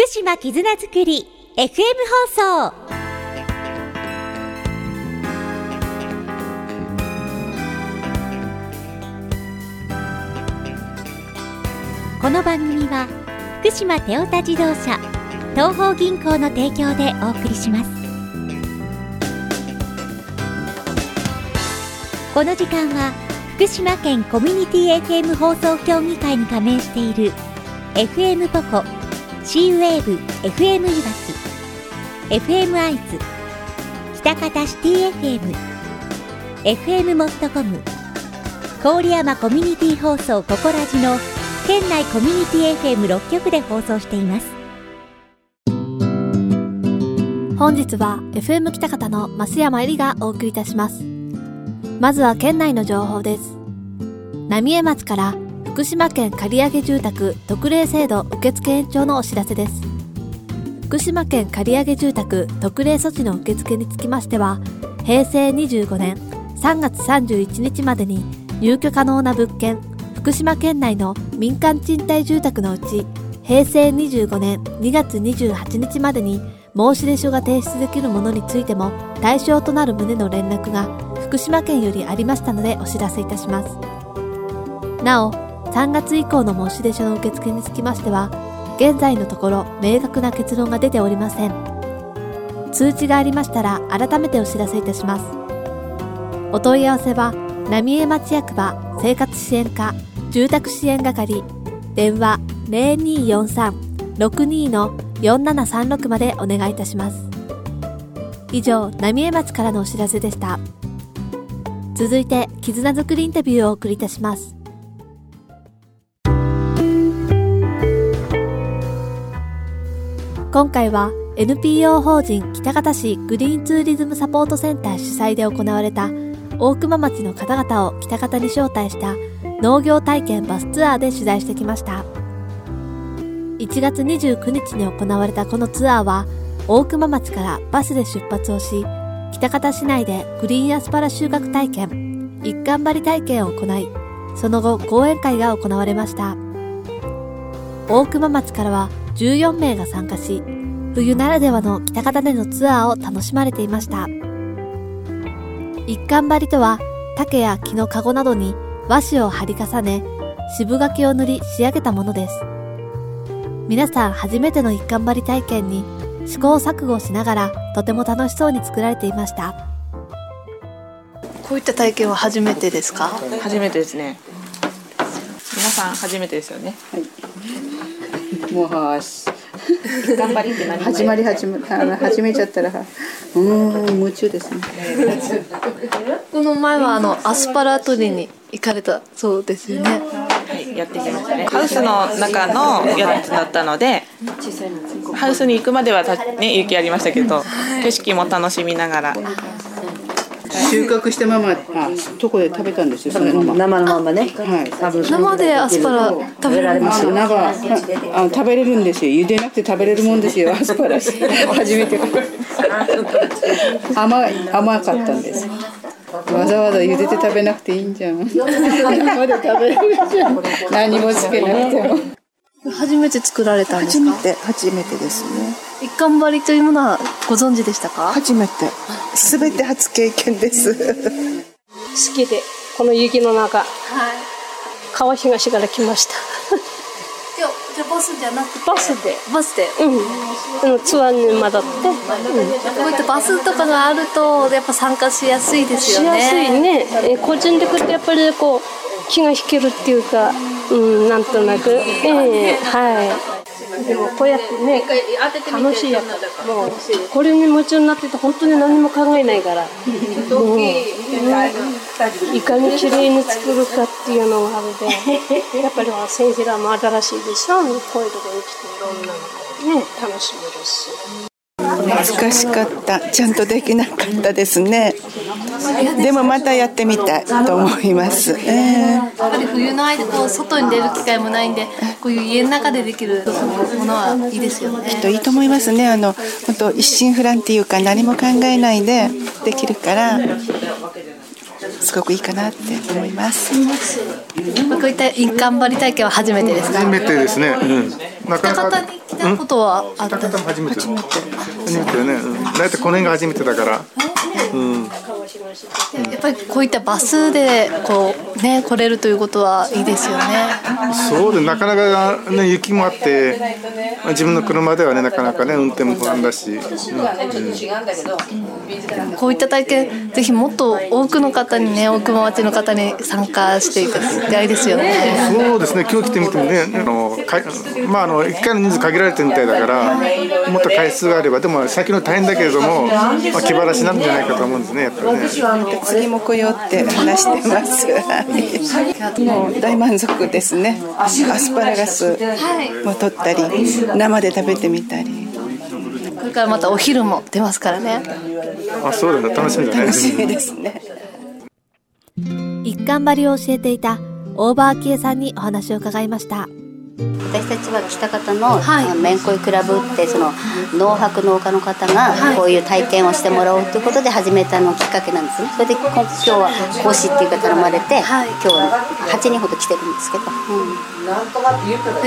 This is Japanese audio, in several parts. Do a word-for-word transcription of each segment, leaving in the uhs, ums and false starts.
島絆づくり エフエム 放送。この番組は福島テオタ自動車東邦銀行の提供でお送りします。この時間は福島県コミュニティ エフエム 放送協議会に加盟している エフエム ポコ、シーウェーブ エフエム いわき、エフエム アイズ、北方シティ エフエム、エフエム モストコム、郡山コミュニティ放送ココラジの県内コミュニティ エフエムろっ 局で放送しています。 本日は エフエム 北方の増山えりがお送りいたします。まずは県内の情報です。浪江町から福島県借上住宅特例制度受付延長のお知らせです。福島県借上住宅特例措置の受付につきましては、へいせいにじゅうごねんさんがつさんじゅういちにちまでに入居可能な物件、福島県内の民間賃貸住宅のうち、へいせいにじゅうごねんにがつにじゅうはちにちまでに申し出書が提出できるものについても対象となる旨の連絡が福島県よりありましたのでお知らせいたします。なお、さんがつ以降の申し出書の受付につきましては、現在のところ明確な結論が出ておりません。通知がありましたら改めてお知らせいたします。お問い合わせは浪江町役場生活支援課住宅支援係、電話 ゼロにーよんさん ろくにー よんななさんろく までお願いいたします。以上、浪江町からのお知らせでした。続いて絆づくりインタビューをお送りいたします。今回は エヌピーオー 法人北方市グリーンツーリズムサポートセンター主催で行われた大熊町の方々を北方に招待した農業体験バスツアーで取材してきました。いちがつにじゅうくにちに行われたこのツアーは、大熊町からバスで出発をし、北方市内でグリーンアスパラ収穫体験、一貫張り体験を行い、その後講演会が行われました。大熊町からはじゅうよんめいが参加し、冬ならではの北方でのツアーを楽しまれていました。一貫張りとは、竹や木のかごなどに和紙を貼り重ね、渋柿を塗り仕上げたものです。皆さん初めての一貫張り体験に試行錯誤しながらとても楽しそうに作られていました。 こういった体験は初めてですか？ 初めてですね。皆さん初めてですよね。 はい。もうはし頑張りって何？ 始まり始ま始めちゃったらうーん夢中ですね。 この前はあのアスパラ取りに行かれたそうですよね。 はい、やってきましたね。ハウスの中のやつだったので、ハウスに行くまではた、ね、雪ありましたけど、景色も楽しみながら。 収穫したまま、あ、とこで食べたんですよ。そのまま生のままね。 はい。 生でアスパラ食べられますよ。 生、あ、食べれるんですよ。茹でなくて食べれるもんですよ。アスパラ初めて。甘い甘かったんです。わざわざ茹でて食べなくていいんじゃん。生で食べれるじゃん。何もつけなくても。 初めて作られたんですか？ 初めて初めてですね。 一貫張りというものはご存知でしたか？ 初めて。すべて初経験です。 好きでこの雪の中、はい、川東から来ました。 じゃじゃバスじゃなくてバスでバスで、 うん、ツアーに戻って、うん、 こういったバスとかがあるとやっぱ参加しやすいですよね。 しやすいね。え個人で来るとやっぱりこう気が引けるっていうか、うん、なんとなく、えー、はい。でもこうやってね、楽しいやつ。もうこれに夢中になってて本当に何も考えないから、もう、ね、いかに綺麗に作るかっていうのがあるで、やっぱり先生らも新しいでしょ。こういうところに来ていろんなのね楽しめるし。 難しかった。ちゃんとできなかったですね。でもまたやってみたいと思います。えー、 やっぱり冬の間こう外に出る機会もないんで、こういう家の中でできるものはいいですよね。 きっといいと思いますね。あの本当一心不乱っていうか何も考えないでできるからすごくいいかなって思います。 こういった一貫張り体験は初めてですか？ 初めてですね。うん、なかなか北方に来たことはあった。 北方も初めて。初めて。初めてよね。うん、だいたいこの辺が初めてだから。うん。 やっぱりこういったバスでこうね来れるということはいいですよね。 そうで、なかなかね雪もあって自分の車ではねなかなかね運転も不安だし、うんうん、 こういった体験ぜひもっと多くの方にね大熊町の方に参加していただきたいですよね。 そうですね、今日来てみてもね、あのかまああのいっかいの人数限られてるみたいだからもっと回数があれば、でも先の大変だけれども、まあ、気晴らしなんじゃないかと思うんですね、やっぱりね。 次も来ようって話してます。もう大満足ですね。アスパラガスも取ったり、生で食べてみたり。 これからまたお昼も出ますからね。 あ、そうだね、楽しみだね。 楽しみですね。 一貫張りを教えていた大場昭恵さんにお話を伺いました。 私たちは北方の、はい、めんこいクラブってその農泊農家の方がこういう体験をしてもらおうということで始めたのきっかけなんですね。それで今日は講師っていうか頼まれて、はい、今日ははちにんほど来てるんですけど、うん、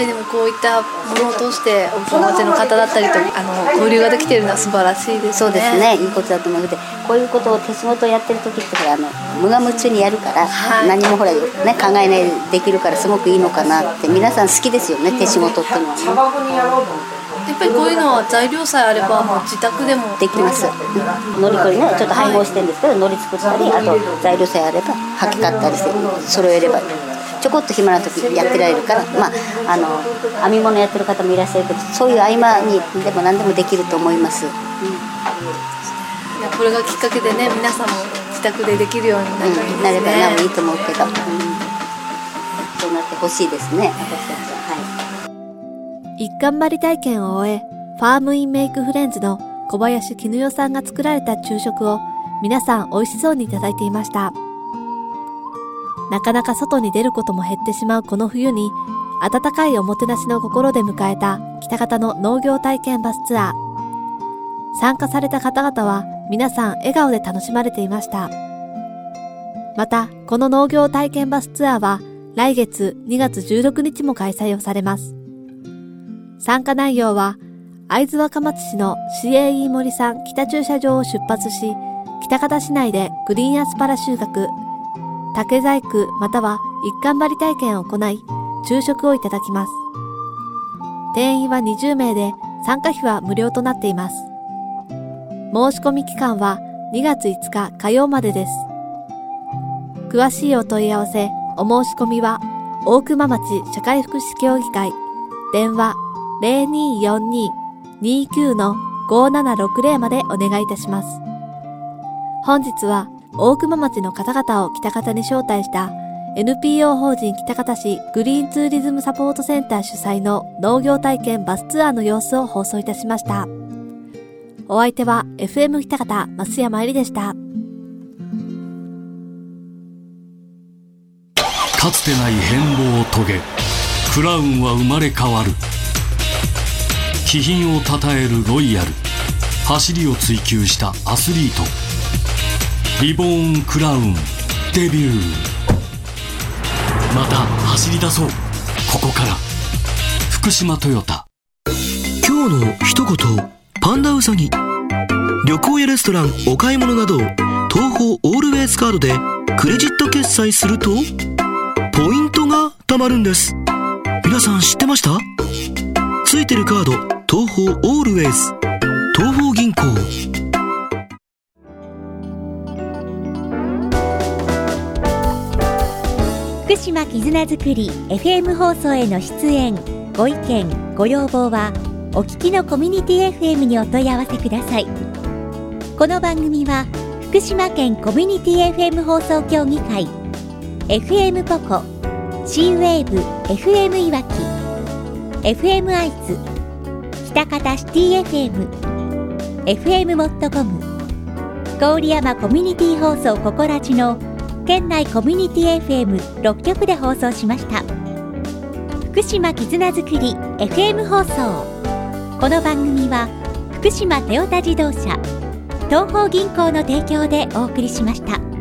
でもこういったものを通して大熊町の方だったりとあの交流ができているのは素晴らしいですね。 そうですね、いいことだと思うので、こういうことを手仕事をやってる時ってほらあの無我夢中にやるから、はい、何もほら、ね、考えないでできるからすごくいいのかなって皆さん好きですよね、手仕事っていうのはね。 やっぱりこういうのは材料さえあればもう自宅でもできます。のりこりねちょっと配合してるんですけど、のり作ったり、あと材料さえあれば履き買ったりして揃えればちょこっと暇な時やってられるから、まああの編み物やってる方もいらっしゃるけど、そういう合間にでも何でもできると思います。うん、 いやこれがきっかけでね、皆さんも自宅でできるようになる、ね、 うん、なればなおいいと思うけど、うん、そうなってほしいですね、私たちは。 一貫張り体験を終え、ファームインメイクフレンズの小林絹代さんが作られた昼食を皆さん美味しそうにいただいていました。なかなか外に出ることも減ってしまうこの冬に、温かいおもてなしの心で迎えた北方の農業体験バスツアー。参加された方々は皆さん笑顔で楽しまれていました。また、この農業体験バスツアーは来月にがつじゅうろくにちも開催をされます。参加内容は、会津若松市の シーエーイー 森さん北駐車場を出発し、北方市内でグリーンアスパラ収穫、竹細工または一貫張り体験を行い、昼食をいただきます。定員はにじゅうめいで、参加費は無料となっています。申し込み期間はにがついつか火曜までです。詳しいお問い合わせ、お申し込みは、大熊町社会福祉協議会、電話ゼロにーよんにーにーきゅうのごーななろくゼロまでお願いいたします。本日は大熊町の方々を北方に招待した エヌピーオー 法人北方市グリーンツーリズムサポートセンター主催の農業体験バスツアーの様子を放送いたしました。お相手は エフエム 北方増山えりでした。 かつてない変貌を遂げ、クラウンは生まれ変わる。気品をたたえるロイヤル、走りを追求したアスリート、リボーンクラウンデビュー。また走り出そう。ここから福島トヨタ。 今日の一言、パンダウサギ。旅行やレストラン、お買い物など東宝オールウェイズカードでクレジット決済するとポイントが貯まるんです。皆さん知ってました？ついてるカード、東宝オールウェイズ、東宝銀行。 福島絆づくり エフエム 放送への出演、ご意見、ご要望はお聞きのコミュニティ エフエム にお問い合わせください。この番組は福島県コミュニティ エフエム 放送協議会、エフエム ポコ、C ウェーブ エフエム いわき、エフエム 会津、北方シティ エフエム、エフエム モットコム、郡山コミュニティ放送ココラジの県内コミュニティ エフエムろっきょくで放送しました。福島絆づくり エフエム 放送。この番組は福島トヨタ自動車、東邦銀行の提供でお送りしました。